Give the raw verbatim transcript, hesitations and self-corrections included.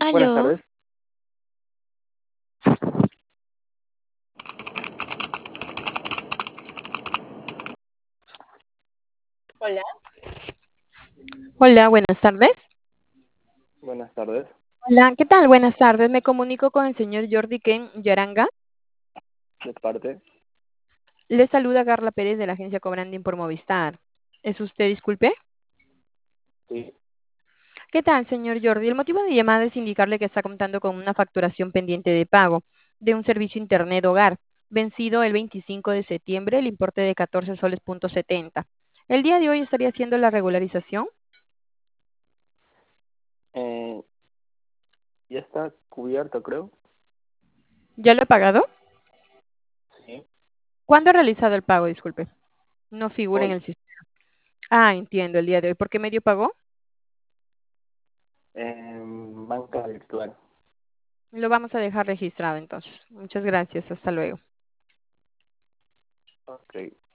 Buenas Aló, tardes. hola. Hola, buenas tardes. Buenas tardes. Hola, ¿qué tal? Buenas tardes. Me comunico con el señor Jordi Ken Yaranga. De parte. Le saluda Carla Pérez de la agencia Cobranding por Movistar. ¿Es usted, disculpe? Sí. ¿Qué tal, señor Jordi? El motivo de llamada es indicarle que está contando con una facturación pendiente de pago de un servicio Internet Hogar, vencido el veinticinco de septiembre, el importe de catorce soles punto setenta. El día de hoy estaría haciendo la regularización. Eh, ya está cubierto, creo. ¿Ya lo he pagado? Sí. ¿Cuándo ha realizado el pago? Disculpe. No figura en Hoy. el sistema. Ah, entiendo, el día de hoy. ¿Por qué medio pagó? En banca virtual. Lo vamos a dejar registrado entonces. Muchas gracias. Hasta luego. Ok.